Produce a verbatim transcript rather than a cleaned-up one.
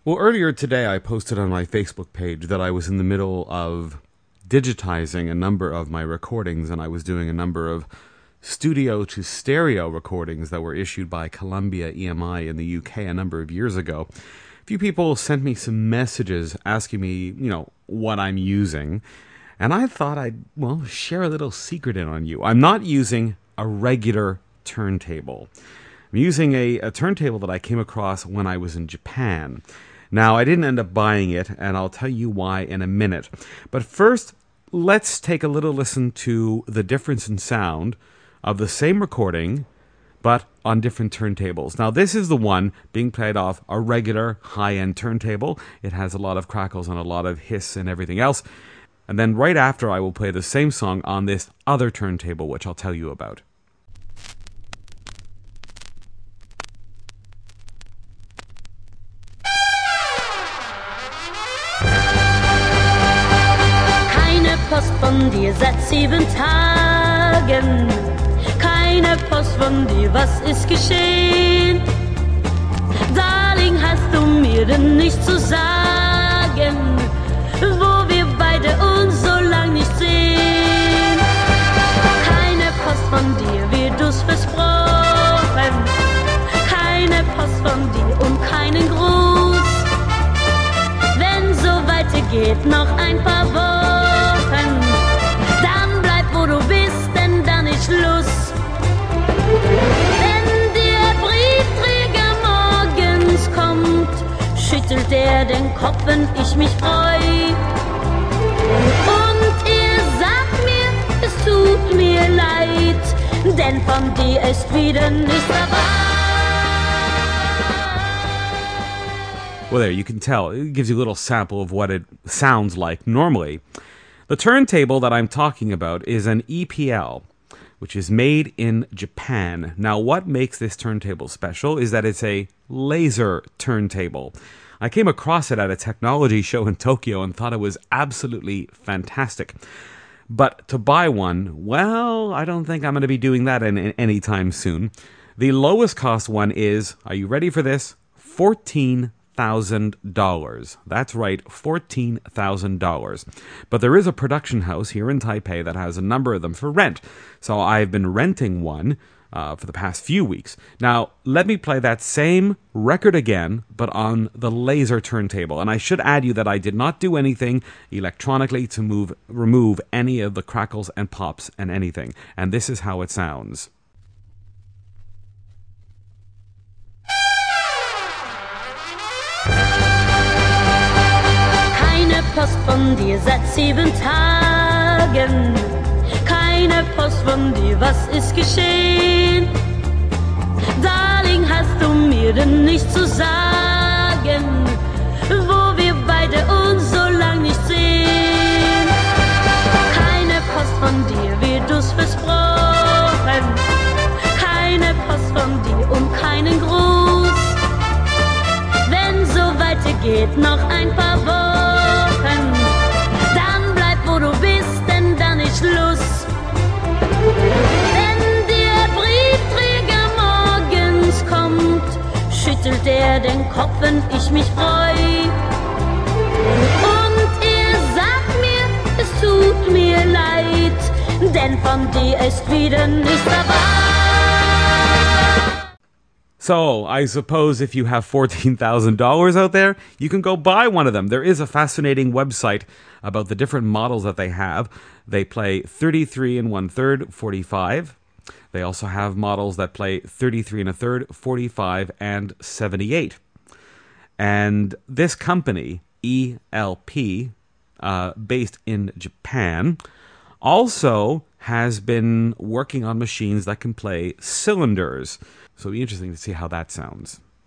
Well, earlier today I posted on my Facebook page that I was in the middle of digitizing a number of my recordings, and I was doing a number of studio to stereo recordings that were issued by Columbia E M I in the U K a number of years ago. A few people sent me some messages asking me, you know, what I'm using, and I thought I'd, well, share a little secret in on you. I'm not using a regular turntable. I'm using a, a turntable that I came across when I was in Japan. Now, I didn't end up buying it, and I'll tell you why in a minute. But first, let's take a little listen to the difference in sound of the same recording, but on different turntables. Now, this is the one being played off a regular high-end turntable. It has a lot of crackles and a lot of hiss and everything else. And then right after, I will play the same song on this other turntable, which I'll tell you about. Post von dir seit sieben Tagen. Keine Post von dir, was ist geschehen? Darling, hast du mir denn nicht zu sagen, wo wir beide uns so lang nicht sehen? Keine Post von dir, wie du's versprochen. Keine Post von dir und keinen Gruß. Wenn so weitergeht, noch ein paar Wochen, dann bleib wo du bist, denn dann ist Schluss. Wenn der Briefträger morgens kommt, schüttelt er den Kopf, wenn ich mich freu. Und er sagt mir, es tut mir leid, denn von dir ist wieder nichts dabei. Well, there, you can tell. It gives you a little sample of what it sounds like normally. The turntable that I'm talking about is an E P L, which is made in Japan. Now, what makes this turntable special is that it's a laser turntable. I came across it at a technology show in Tokyo and thought it was absolutely fantastic. But to buy one, well, I don't think I'm going to be doing that in, in any time soon. The lowest cost one is, are you ready for this? fourteen thousand dollars. That's right, fourteen thousand dollars. But there is a production house here in Taipei that has a number of them for rent. So I've been renting one uh, for the past few weeks. Now, let me play that same record again, but on the laser turntable. And I should add you that I did not do anything electronically to move, remove any of the crackles and pops and anything. And this is how it sounds. Post von dir seit sieben Tagen. Keine Post von dir, was ist geschehen? Darling, hast du mir denn nicht zu sagen, wo wir beide uns so lang nicht sehen? Keine Post von dir, wie du's versprochen. Keine Post von dir und keinen Gruß. Wenn so weitergeht, noch ein paar Wochen, dann bleib wo du bist, denn dann ist Schluss. Wenn der Briefträger morgens kommt, schüttelt er den Kopf, wenn ich mich freu. Und er sagt mir, es tut mir leid, denn von dir ist wieder nichts dabei. So, I suppose if you have fourteen thousand dollars out there, you can go buy one of them. There is a fascinating website about the different models that they have. They play thirty-three and one third, forty-five. They also have models that play thirty-three and a third, forty-five, and seventy-eight. And this company, E L P, uh, based in Japan, also has been working on machines that can play cylinders. So it'll be interesting to see how that sounds.